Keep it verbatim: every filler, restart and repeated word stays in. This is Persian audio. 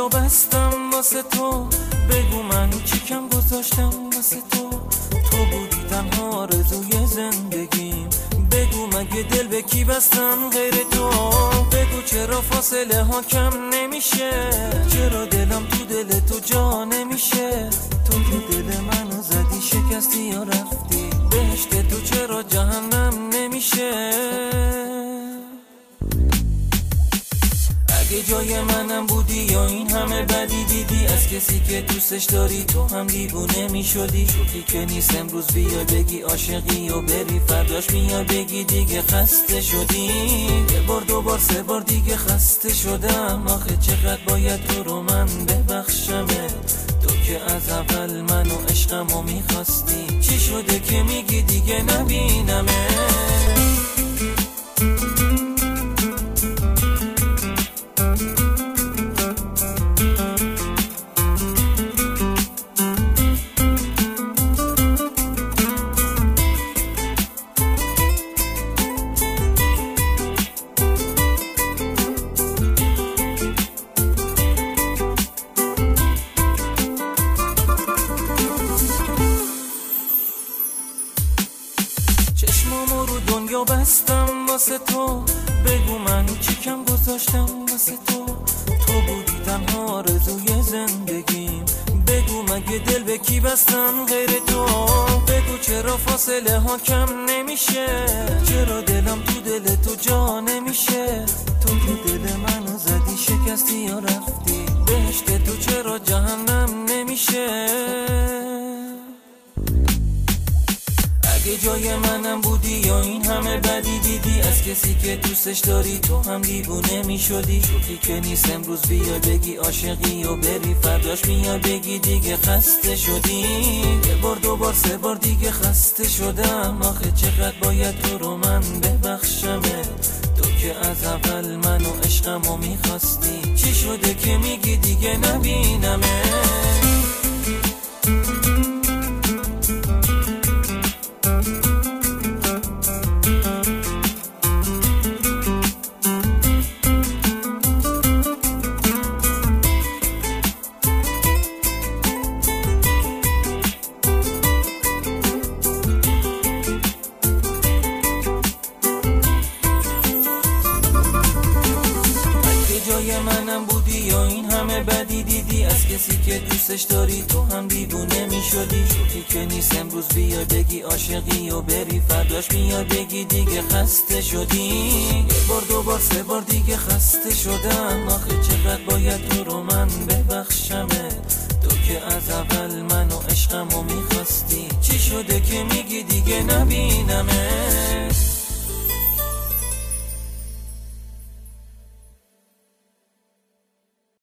دنیا بستم واسه تو، بگو من چی کم گذاشتم واسه تو. تو بودی تنها آرزوی زندگیم، بگو مگه دل به کی بستم غیر تو. بگو چرا فاصله ها کم نمیشه، چرا دلم تو دل تو جا نمیشه. تو که دل منو زدی شکستی یا رفتی، بهشت تو چرا جهنم نمیشه. اگه جای منم بودی یا این همه بدی دیدی، از کسی که دوستش داری تو هم دیوونه میشدی. شوخی که نیست امروز بیا بگی عاشقی و بری، فرداش بیا بگی دیگه خسته شدی. یه بار دو بار سه بار دیگه خسته شدم، آخه چقدر باید تو رو من ببخشمت. تو که از اول منو عشقمو میخواستی، چی شده که میگی دیگه نبینمه. چشمامو رو دنیا بستم واسه تو، بگو من چی کم گذاشتم واسه تو. تو بودی تنها آرزوی زندگیم، بگو مگه دل به کی بستم غیر تو. بگو چرا فاصله ها کم نمیشه، چرا دلم تو دل تو جا نمیشه. تو که دل منو زدی شکستی یا رفتی، بهشت تو چرا جهنم نمیشه. اگه جای منم بودی یا این همه بدی دیدی، از کسی که دوستش داری تو هم دیوونه میشدی. شوخی که نیست امروز بیا بگی عاشقی و بری، فرداش بیا بگی دیگه خسته شدی. یه بار دو بار سه بار دیگه خسته شدم، آخه چقدر باید تو رو من ببخشمت. تو که از اول منو عشقمو میخواستی، چی شده که میگی دیگه نبینمه. جای منم بودی یا این همه بدی دیدی، از کسی که دوستش داری تو هم دیوونه میشدی. شوخی که نیست امروز بیا بگی عاشقی و بری، فرداش بیا بگی دیگه خسته شدی. یه بار دو بار سه بار دیگه خسته شدم، آخه چقدر باید تو رو من ببخشمت. تو که از اول منو عشقمو میخواستی، چی شده که میگی دیگه نبینمه.